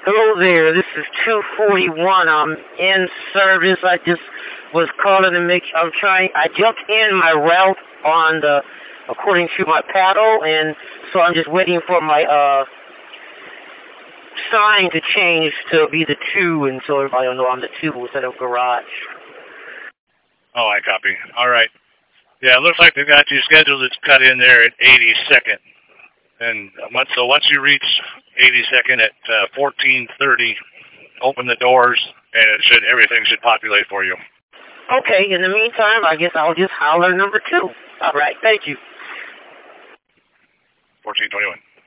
Hello there, this is 241. I'm in service. I just was calling to I jumped in my route according to my paddle, and so I'm just waiting for my, sign to change to be the 2, and so everybody will know I'm the 2 instead of garage. Oh, I copy. All right. Yeah, it looks like they've got you scheduled to cut in there at 82nd. And once you reach 82nd at 14:30, open the doors, and everything should populate for you. Okay, in the meantime, I guess I'll just holler number 2. All right, thank you. 1421.